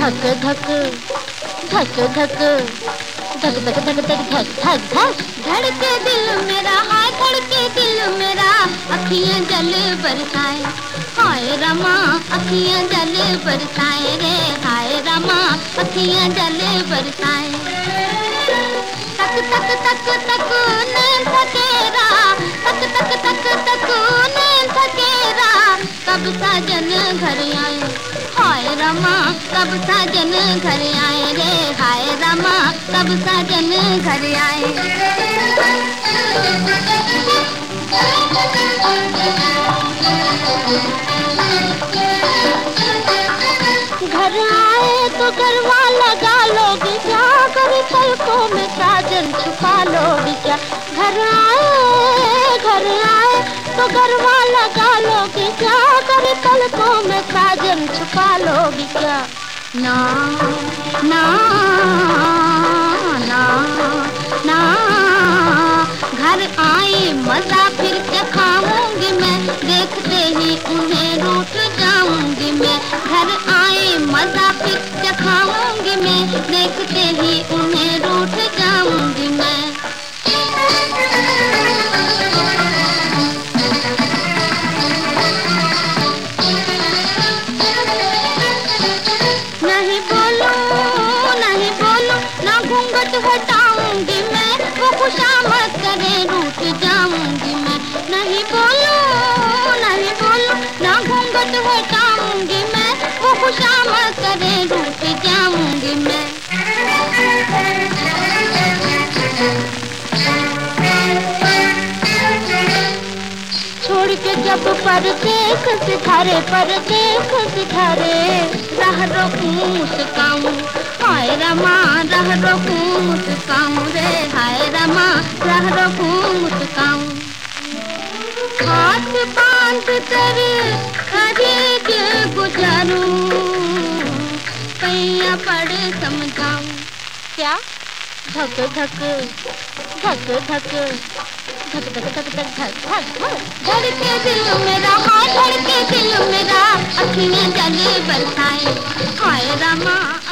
धक धक धक धक धक धक धक धक धक धक धक धड़के दिल मेरा, हाय धड़के दिल मेरा, अखियां जल बरसाए हाय रमा, अखियां जल बरसाए रे हाय रमा, अखियां जल बरसाए। तक तक तक तक नैन थकेरा, तक तक तक तक नैन थकेरा, कब साजन घर आए हाय रमा, कब साजन घर आए रे हाय रमा, कब साजन घर आए। घर आए तो गरबा लगा लोगे क्या, करे पलकों में साजन छुपा लोगे क्या। घर आए तो गरबा लगा लोगे क्या, करे पलकों में साजन छुपा लोगे क्या। ना ना ना ना घर आए मजा फिर क्या खाऊंगी मैं, देखते ही उन्हें रूठ जाऊंगी मैं। घर आए मजा फिर क्या खाऊंगी मैं, देखते ही उन्हें रूठ जाऊंगी मैं। नहीं बोलूं ना घूंघट हटाऊंगी मैं, वो खुशामद करे रूठ जाऊंगी मैं। नहीं बोलूं ना घूंघट हटाऊंगी मैं, वो खुशामद करे रूठ जाऊंगी मैं। छोड़ के जब परदेख सिधारे, परदेख सिधारे, राह रोकूं मुस्काऊं हाय रमा, राह रोकूं मुस्काऊं रे हाय रमा, राह रोकूं मुस्काऊं। हाथ बांध कर खरीद गुजारूं, पैया पड़ समझाऊं क्या। धक धक धक धक धक धक धक धक धक धक धड़के दिल मेरा, हाय धड़के दिल मेरा, अखियां जल बरसाए हाय रमा।